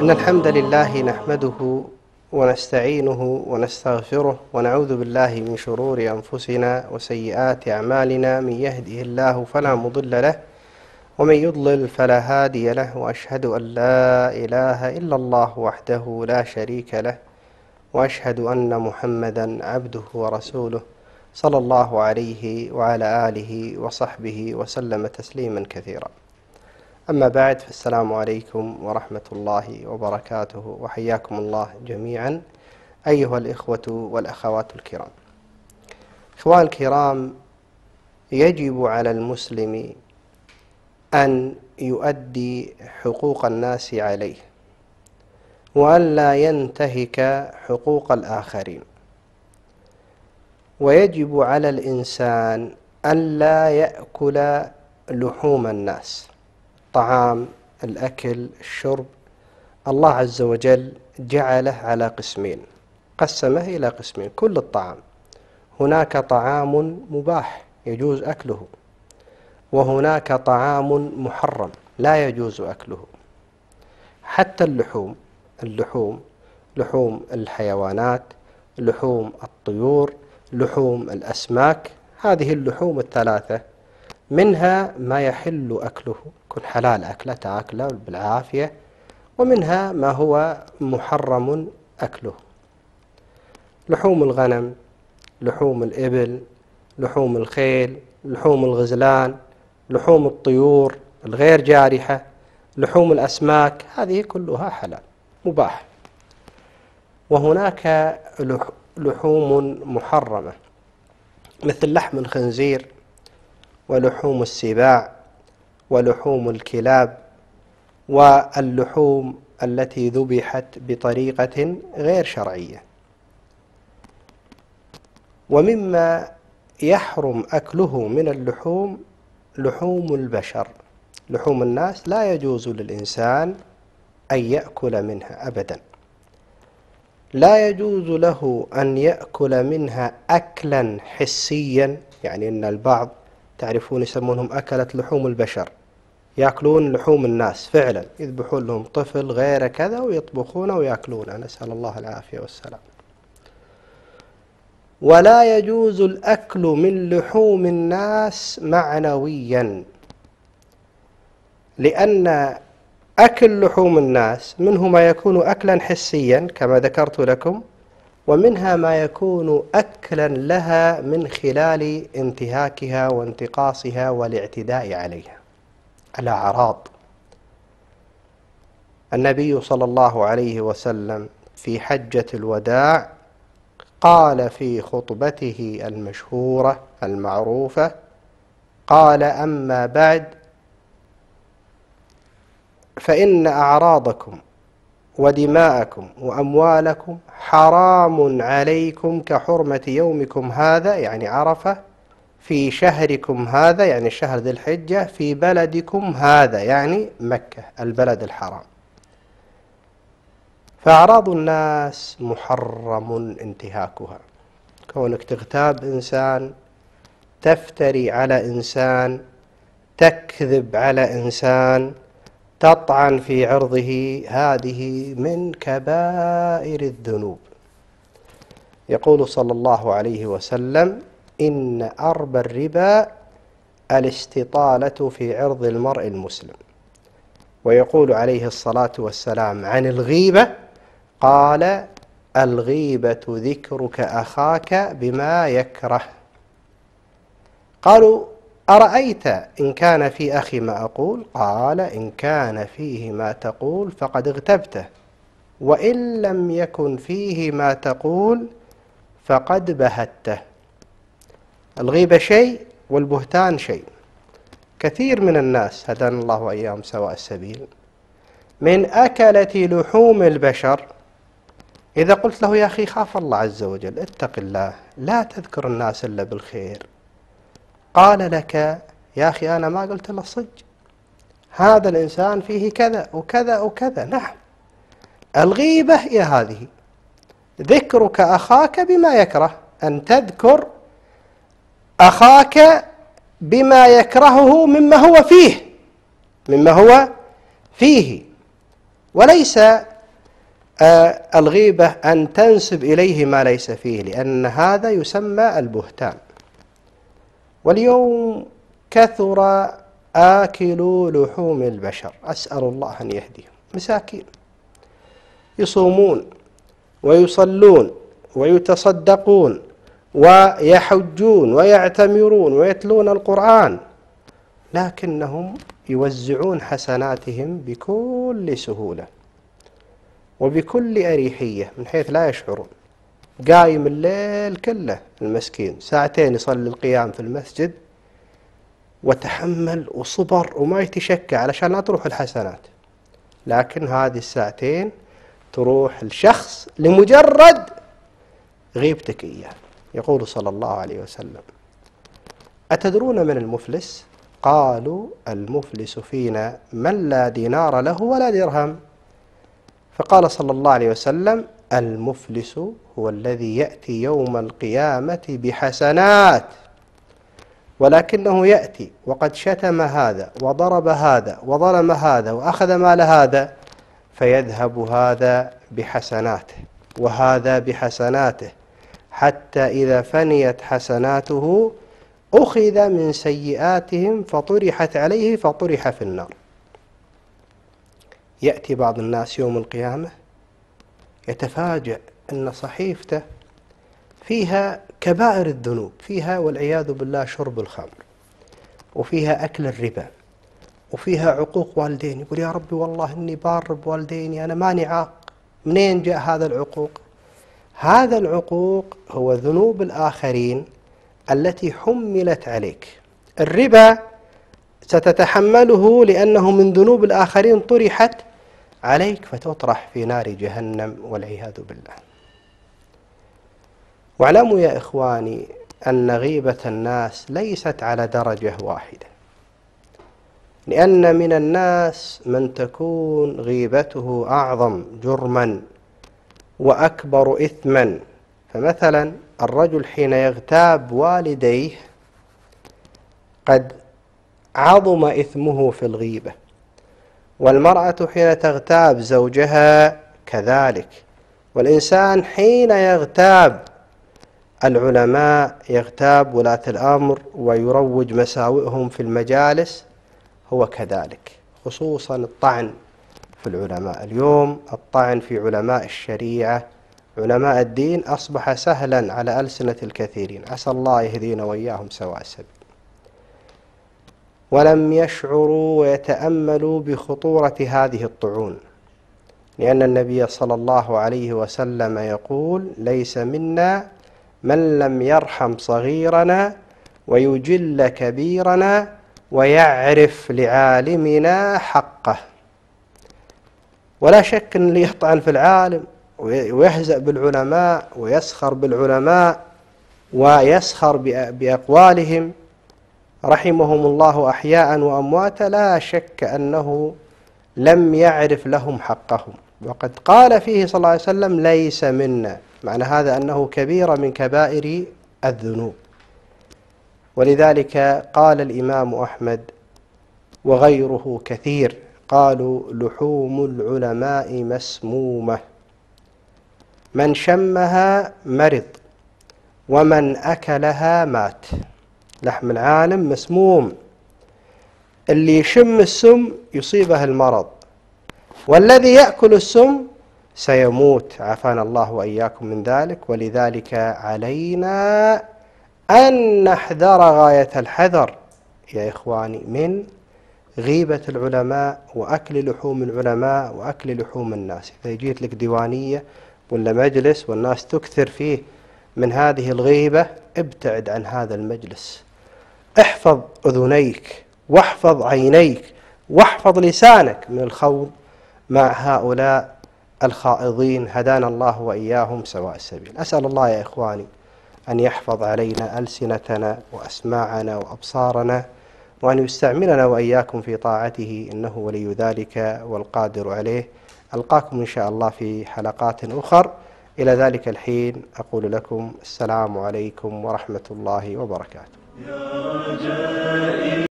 إن الحمد لله نحمده ونستعينه ونستغفره ونعوذ بالله من شرور أنفسنا وسيئات أعمالنا. من يهده الله فلا مضل له ومن يضلل فلا هادي له، وأشهد أن لا إله إلا الله وحده لا شريك له، وأشهد أن محمدا عبده ورسوله صلى الله عليه وعلى آله وصحبه وسلم تسليما كثيرا. أما بعد، فالسلام عليكم ورحمة الله وبركاته، وحياكم الله جميعا أيها الإخوة والأخوات الكرام. إخوان الكرام، يجب على المسلم أن يؤدي حقوق الناس عليه، وأن لا ينتهك حقوق الآخرين، ويجب على الإنسان أن لا يأكل لحوم الناس. طعام، الأكل، الشرب، الله عز وجل جعله على قسمين، قسمه إلى قسمين. كل الطعام، هناك طعام مباح يجوز أكله، وهناك طعام محرم لا يجوز أكله. حتى اللحوم، لحوم الحيوانات، لحوم الطيور، لحوم الأسماك، هذه اللحوم الثلاثة منها ما يحل أكله، يكون حلال أكله تأكله بالعافية، ومنها ما هو محرم أكله. لحوم الغنم، لحوم الإبل، لحوم الخيل، لحوم الغزلان، لحوم الطيور الغير جارحة، لحوم الأسماك، هذه كلها حلال مباح. وهناك لحوم محرمة مثل لحم الخنزير، ولحوم السباع، ولحوم الكلاب، واللحوم التي ذبحت بطريقة غير شرعية. ومما يحرم أكله من اللحوم لحوم البشر، لحوم الناس لا يجوز للإنسان أن يأكل منها أبدا. لا يجوز له أن يأكل منها أكلا حسيا، يعني أن البعض تعرفون يسمونهم أكلة لحوم البشر، يأكلون لحوم الناس فعلا، يذبحون لهم طفل غير كذا ويطبخونه ويأكلونه، نسأل الله العافية والسلام. ولا يجوز الأكل من لحوم الناس معنويا، لأن أكل لحوم الناس منه ما يكون أكلا حسيا كما ذكرت لكم، ومنها ما يكون أكلا لها من خلال انتهاكها وانتقاصها والاعتداء عليها، الأعراض. النبي صلى الله عليه وسلم في حجة الوداع قال في خطبته المشهورة المعروفة، قال: أما بعد، فإن أعراضكم ودماءكم وأموالكم حرام عليكم كحرمة يومكم هذا، يعني عرفة، في شهركم هذا، يعني شهر ذي الحجة، في بلدكم هذا، يعني مكة البلد الحرام. فأعراض الناس محرم انتهاكها. كونك تغتاب إنسان، تفتري على إنسان، تكذب على إنسان، تطعن في عرضه، هذه من كبائر الذنوب. يقول صلى الله عليه وسلم: إن أربى الربا الاستطالة في عرض المرء المسلم. ويقول عليه الصلاة والسلام عن الغيبة، قال: الغيبة ذكرك أخاك بما يكره. قالوا: أرأيت إن كان في أخي ما أقول؟ قال: إن كان فيه ما تقول فقد اغتبته، وإن لم يكن فيه ما تقول فقد بهته. الغيبة شيء والبهتان شيء. كثير من الناس هدانا الله وإياهم سواء السبيل من أكلة لحوم البشر، إذا قلت له: يا أخي خاف الله عز وجل، اتق الله، لا تذكر الناس إلا بالخير، قال لك: يا أخي أنا ما قلت إلا الصدق، هذا الإنسان فيه كذا وكذا وكذا. نعم، الغيبة هي هذه، ذكرك أخاك بما يكره، أن تذكر أخاك بما يكرهه مما هو فيه، وليس الغيبة أن تنسب إليه ما ليس فيه، لأن هذا يسمى البهتان. واليوم كثر آكلوا لحوم البشر، أسأل الله أن يهديهم، مساكين يصومون ويصلون ويتصدقون ويحجون ويعتمرون ويتلون القرآن، لكنهم يوزعون حسناتهم بكل سهولة وبكل أريحية من حيث لا يشعرون. قايم الليل كله المسكين، ساعتين يصلي القيام في المسجد وتحمل وصبر وما يتشكى علشان لا تروح الحسنات، لكن هذه الساعتين تروح الشخص لمجرد غيبتك إياه. يقول صلى الله عليه وسلم: أتدرون من المفلس؟ قالوا: المفلس فينا من لا دينار له ولا درهم. فقال صلى الله عليه وسلم: المفلس هو الذي يأتي يوم القيامة بحسنات، ولكنه يأتي وقد شتم هذا وضرب هذا وظلم هذا وأخذ مال هذا، فيذهب هذا بحسناته وهذا بحسناته، حتى إذا فنيت حسناته أخذ من سيئاتهم فطرحت عليه فطرح في النار. يأتي بعض الناس يوم القيامة يتفاجأ أن صحيفته فيها كبائر الذنوب، فيها والعياذ بالله شرب الخمر، وفيها أكل الربا، وفيها عقوق والدين. يقول: يا ربي والله إني بار بوالديني، أنا ماني عاق. منين جاء هذا العقوق؟ هذا العقوق هو ذنوب الآخرين التي حملت عليك. الربا ستتحمله لأنه من ذنوب الآخرين طرحت عليك فتطرح في نار جهنم والعياذ بالله. واعلموا يا إخواني أن غيبة الناس ليست على درجة واحدة، لأن من الناس من تكون غيبته أعظم جرما وأكبر إثما. فمثلا الرجل حين يغتاب والديه قد عظم إثمه في الغيبة، والمرأة حين تغتاب زوجها كذلك، والإنسان حين يغتاب العلماء يغتاب ولاة الأمر ويروج مساوئهم في المجالس هو كذلك، خصوصا الطعن في العلماء. اليوم الطعن في علماء الشريعة علماء الدين أصبح سهلا على ألسنة الكثيرين، عسى الله يهدينا وإياهم سواء السبيل. ولم يشعروا ويتأملوا بخطورة هذه الطعون، لأن النبي صلى الله عليه وسلم يقول: ليس منا من لم يرحم صغيرنا ويجل كبيرنا ويعرف لعالمنا حقه. ولا شك أن اللي يطعن في العالم ويهزأ بالعلماء ويسخر بالعلماء ويسخر بأقوالهم رحمهم الله أحياء وأمواتا، لا شك أنه لم يعرف لهم حقهم. وقد قال فيه صلى الله عليه وسلم: ليس منا، معنى هذا أنه كبيرة من كبائر الذنوب. ولذلك قال الإمام أحمد وغيره كثير قالوا: لحوم العلماء مسمومة، من شمها مرض ومن أكلها مات. لحم العالم مسموم، اللي يشم السم يصيبه المرض، والذي يأكل السم سيموت، عافانا الله وإياكم من ذلك. ولذلك علينا أن نحذر غاية الحذر يا إخواني من غيبة العلماء وأكل لحوم العلماء وأكل لحوم الناس. إذا جيت لك ديوانية ولا مجلس والناس تكثر فيه من هذه الغيبة، ابتعد عن هذا المجلس، احفظ أذنيك واحفظ عينيك واحفظ لسانك من الخوض مع هؤلاء الخائضين، هدانا الله وإياهم سواء السبيل. أسأل الله يا إخواني أن يحفظ علينا ألسنتنا وأسماعنا وأبصارنا، وأن يستعملنا وإياكم في طاعته، إنه ولي ذلك والقادر عليه. ألقاكم إن شاء الله في حلقات أخر. إلى ذلك الحين أقول لكم السلام عليكم ورحمة الله وبركاته.